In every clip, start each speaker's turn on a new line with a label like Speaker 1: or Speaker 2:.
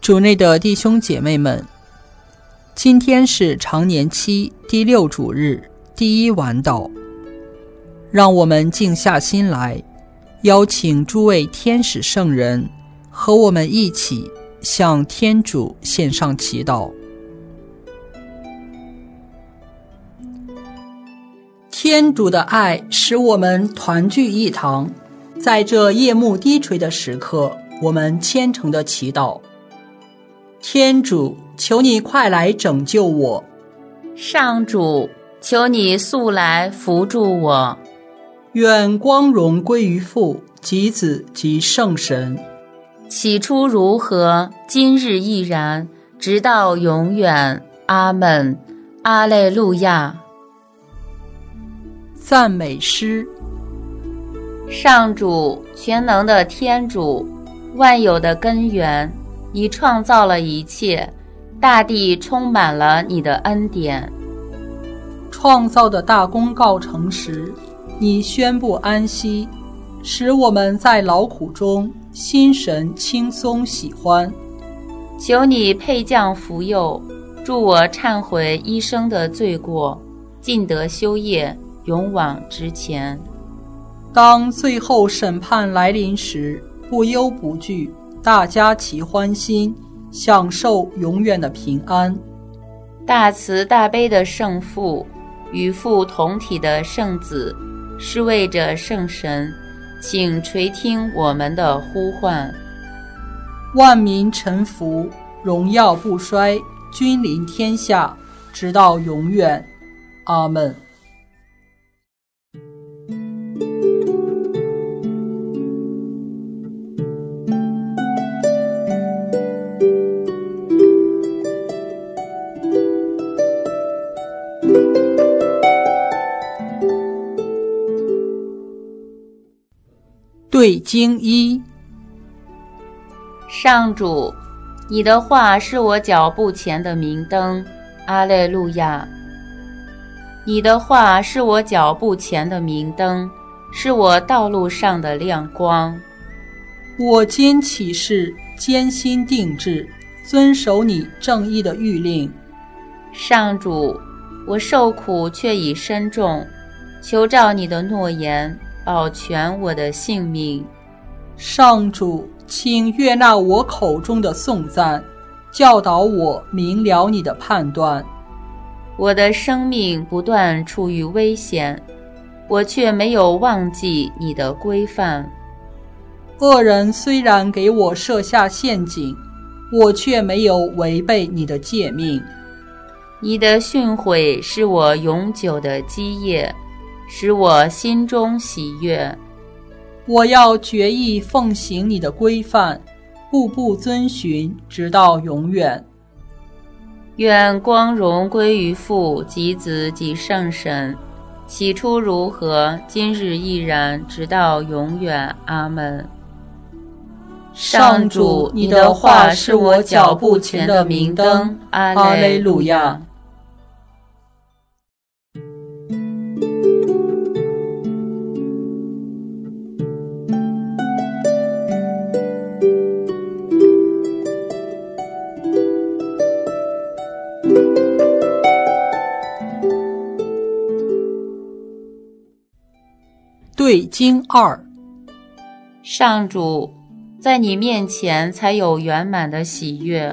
Speaker 1: 主内的弟兄姐妹们，今天是常年期第6主日第1晚祷，让我们静下心来，邀请诸位天使圣人和我们一起向天主献上祈祷。天主的爱使我们团聚一堂，在这夜幕低垂的时刻，我们虔诚地祈祷。天主，求你快来拯救我。
Speaker 2: 上主，求你速来扶助我。
Speaker 1: 愿光荣归于父及子及圣神。
Speaker 2: 起初如何，今日亦然，直到永远。阿们。阿肋路亚。
Speaker 1: 赞美诗。
Speaker 2: 上主，全能的天主，万有的根源，你创造了一切，大地充满了你的恩典。
Speaker 1: 创造的大功告成时，你宣布安息，使我们在劳苦中心神轻松喜欢。
Speaker 2: 求你配降福佑，助我忏悔一生的罪过，尽得修业，勇往直前。
Speaker 1: 当最后审判来临时，不忧不惧，大家齐欢心，享受永远的平安。
Speaker 2: 大慈大悲的圣父，与父同体的圣子，是为着圣神，请垂听我们的呼唤。
Speaker 1: 万民臣服，荣耀不衰，君临天下，直到永远。阿们。对经一。
Speaker 2: 上主，你的话是我脚步前的明灯。阿肋路亚。你的话是我脚步前的明灯，是我道路上的亮光。
Speaker 1: 我今起誓，坚心定志，遵守你正义的谕令。
Speaker 2: 上主，我受苦却已深重，求照你的诺言，保全我的性命。
Speaker 1: 上主，请悦纳我口中的颂赞，教导我明了你的判断。
Speaker 2: 我的生命不断处于危险，我却没有忘记你的规范。
Speaker 1: 恶人虽然给我设下陷阱，我却没有违背你的诫命。
Speaker 2: 你的训诲是我永久的基业，使我心中喜悦。
Speaker 1: 我要决意奉行你的规范，步步遵循，直到永远。
Speaker 2: 愿光荣归于父及子及圣神，起初如何，今日亦然，直到永远。阿们。上主，你的话是我脚步前的明灯。阿肋路亚。
Speaker 1: 对经2。
Speaker 2: 上主，在你面前才有圆满的喜悦。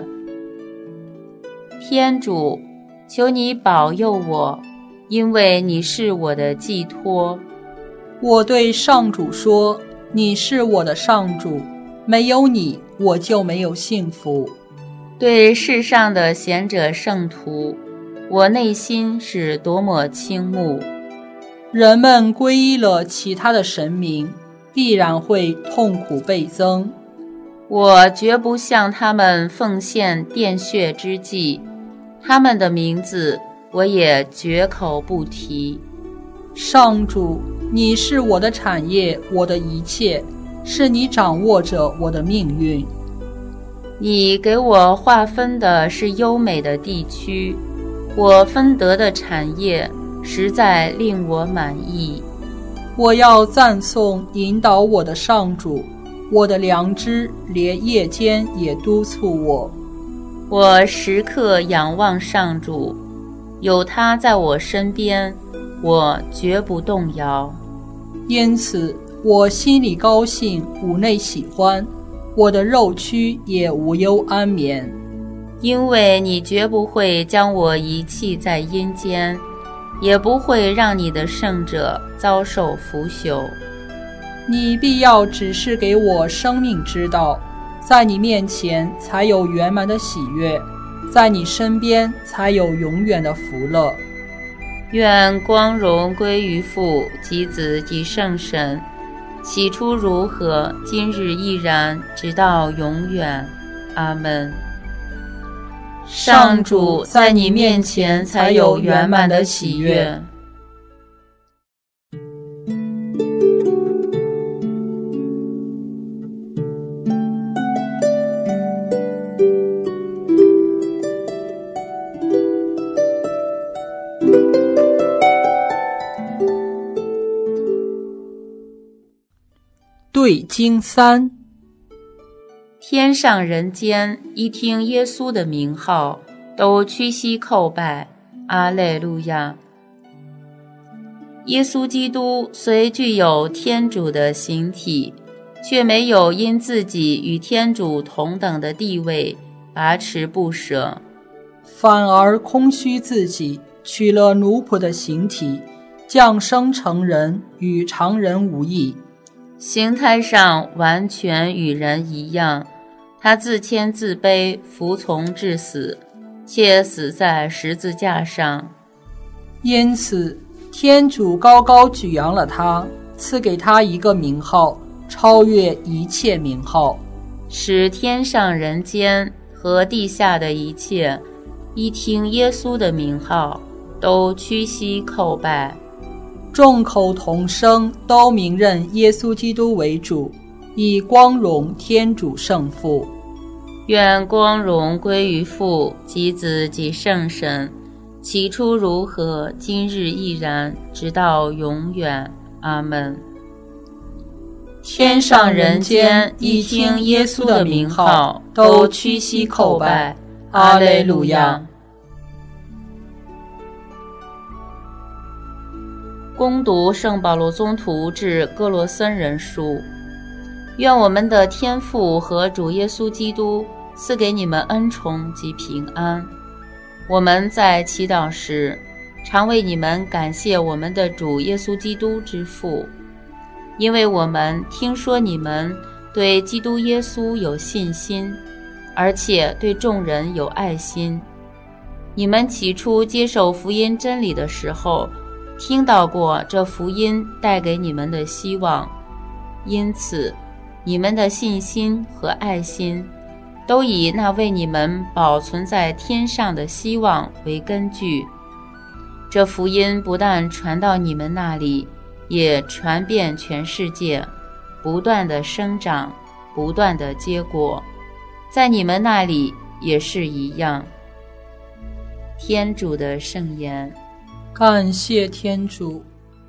Speaker 2: 天主，求你保佑我，因为你是我的寄托。
Speaker 1: 我对上主说，你是我的上主，没有你，我就没有幸福。
Speaker 2: 对世上的贤者圣徒，我内心是多么倾慕。
Speaker 1: 人们皈依了其他的神明，必然会痛苦倍增。
Speaker 2: 我绝不向他们奉献奠血之祭，他们的名字我也绝口不提。
Speaker 1: 上主，你是我的产业，我的一切，是你掌握着我的命运。
Speaker 2: 你给我划分的是优美的地区，我分得的产业实在令我满意。
Speaker 1: 我要赞颂引导我的上主，我的良知连夜间也督促我。
Speaker 2: 我时刻仰望上主，有他在我身边，我绝不动摇。
Speaker 1: 因此我心里高兴，五内喜欢，我的肉躯也无忧安眠。
Speaker 2: 因为你绝不会将我遗弃在阴间，也不会让你的圣者遭受腐朽。
Speaker 1: 你必要指示给我生命之道，在你面前才有圆满的喜悦，在你身边才有永远的福乐。
Speaker 2: 愿光荣归于父及子及圣神，起初如何，今日亦然，直到永远。阿们。上主，在你面前才有圆满的喜悦。
Speaker 1: 对经3，
Speaker 2: 天上人间一听耶稣的名号，都屈膝叩拜。阿肋路亚。耶稣基督虽具有天主的形体，却没有因自己与天主同等的地位把持不舍，
Speaker 1: 反而空虚自己，取了奴仆的形体，降生成人，与常人无异。
Speaker 2: 形态上完全与人一样，他自谦自卑，服从至死，且死在十字架上。
Speaker 1: 因此天主高高举扬了他，赐给他一个名号，超越一切名号，
Speaker 2: 使天上人间和地下的一切一听耶稣的名号，都屈膝叩拜。
Speaker 1: 众口同声，都明认耶稣基督为主，以光荣天主圣父。
Speaker 2: 愿光荣归于父及子及圣神，起初如何，今日亦然，直到永远。阿们。天上人间一听耶稣的名号，都屈膝叩拜。阿肋路亚。恭读圣保罗宗徒致哥罗森人书。愿我们的天父和主耶稣基督赐给你们恩宠及平安。我们在祈祷时，常为你们感谢我们的主耶稣基督之父，因为我们听说你们对基督耶稣有信心，而且对众人有爱心。你们起初接受福音真理的时候，听到过这福音带给你们的希望，因此你们的信心和爱心都以那为你们保存在天上的希望为根据。这福音不但传到你们那里，也传遍全世界，不断的生长，不断的结果，在你们那里也是一样。天主的圣言。
Speaker 1: 感谢天主。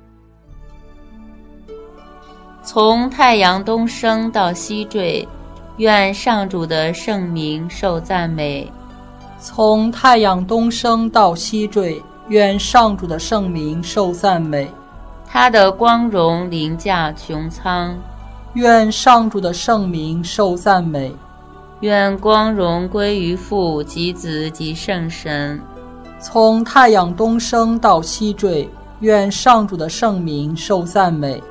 Speaker 2: 从太阳东升到西坠，愿上主的圣名受赞美。
Speaker 1: 从太阳东升到西坠，愿上主的圣名受赞美。
Speaker 2: 他的光荣凌驾穹苍，
Speaker 1: 愿上主的圣名受赞美。
Speaker 2: 愿光荣归于父及子及圣神。
Speaker 1: 从太阳东升到西坠，愿上主的圣名受赞美。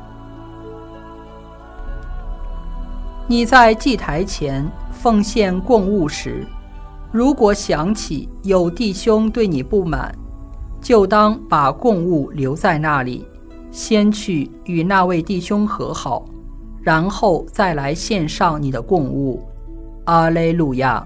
Speaker 1: 你在祭台前奉献供物时，如果想起有弟兄对你不满，就当把供物留在那里，先去与那位弟兄和好，然后再来献上你的供物。阿肋路亚。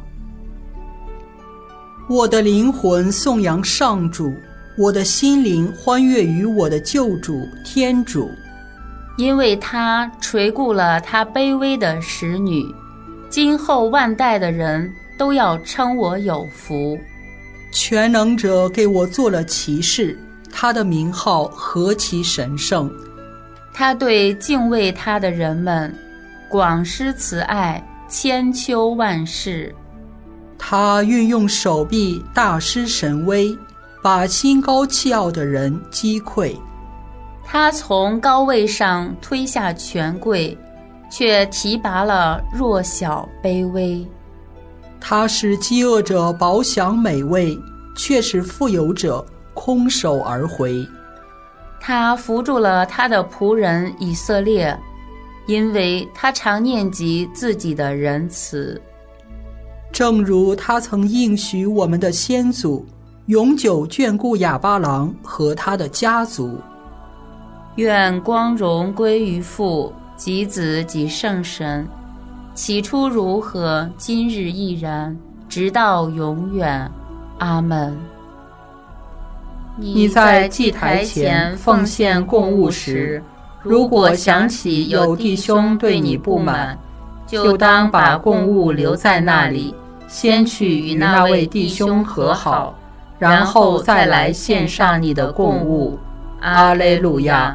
Speaker 1: 我的灵魂颂扬上主，我的心灵欢悦于我的救主天主，
Speaker 2: 因为他垂顾了他卑微的使女，今后万代的人都要称我有福。
Speaker 1: 全能者给我做了骑士，他的名号何其神圣！
Speaker 2: 他对敬畏他的人们广施慈爱，千秋万世。
Speaker 1: 他运用手臂大施神威，把心高气傲的人击溃。
Speaker 2: 他从高位上推下权贵，却提拔了弱小卑微。
Speaker 1: 他使饥饿者饱享美味，却使富有者空手而回。
Speaker 2: 他扶助了他的仆人以色列，因为他常念及自己的仁慈。
Speaker 1: 正如他曾应许我们的先祖，永久眷顾亚巴郎和他的家族。
Speaker 2: 愿光荣归于父及子及圣神，起初如何，今日亦然，直到永远。阿们。
Speaker 1: 你在祭台前奉献供物时，如果想起有弟兄对你不满，就当把供物留在那里，先去与那位弟兄和好，然后再来献上你的供物。阿肋路亚。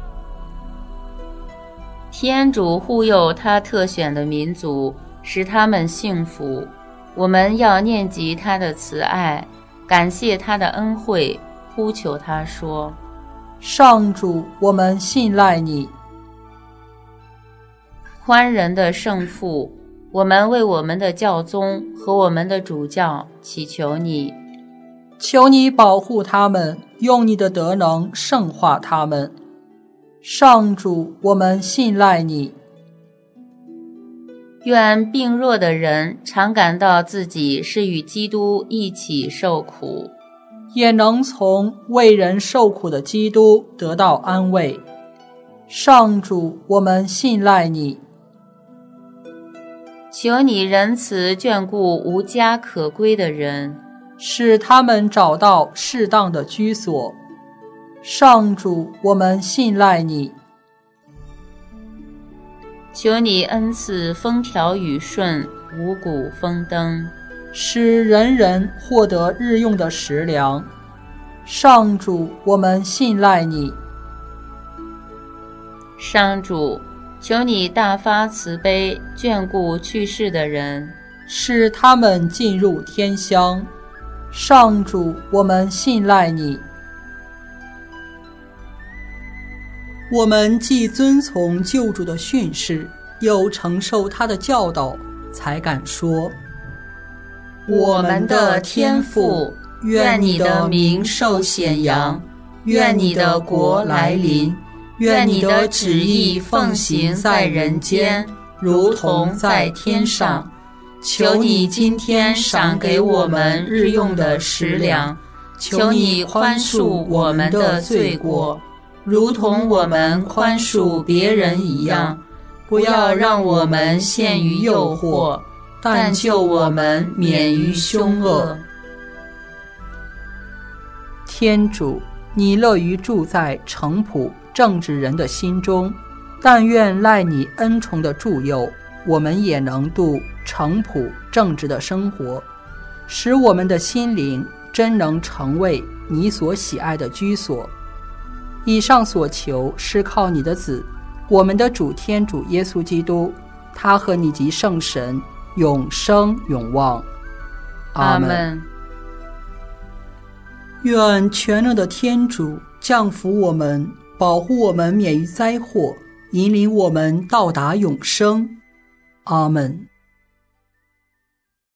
Speaker 2: 天主护佑他特选的民族，使他们幸福。我们要念及他的慈爱，感谢他的恩惠，呼求他说：
Speaker 1: 上主，我们信赖你。
Speaker 2: 宽仁的圣父，我们为我们的教宗和我们的主教祈求你，
Speaker 1: 求你保护他们，用你的德能圣化他们。上主，我们信赖你。
Speaker 2: 愿病弱的人常感到自己是与基督一起受苦，
Speaker 1: 也能从为人受苦的基督得到安慰。上主，我们信赖你。
Speaker 2: 求你仁慈眷顾无家可归的人，
Speaker 1: 使他们找到适当的居所。上主，我们信赖你。
Speaker 2: 求你恩赐风调雨顺，五谷丰登，
Speaker 1: 使人人获得日用的食粮。上主，我们信赖你。
Speaker 2: 上主，求你大发慈悲，眷顾去世的人，
Speaker 1: 使他们进入天乡。上主，我们信赖你。我们既遵从救主的训示，又承受他的教导，才敢说：
Speaker 2: 我们的天父，愿你的名受显扬，愿你的国来临，愿你的旨意奉行在人间，如同在天上。求你今天赏给我们日用的食粮，求你宽恕我们的罪过，如同我们宽恕别人一样，不要让我们陷于诱惑，但救我们免于凶恶。
Speaker 1: 天主，你乐于住在诚朴正直人的心中，但愿赖你恩宠的助佑，我们也能度诚朴正直的生活，使我们的心灵真能成为你所喜爱的居所。以上所求是靠你的子，我们的主天主耶稣基督，他和你及圣神永生永旺。
Speaker 2: 阿们。
Speaker 1: 愿全能的天主降福我们，保护我们免于灾祸，引领我们到达永生。阿们。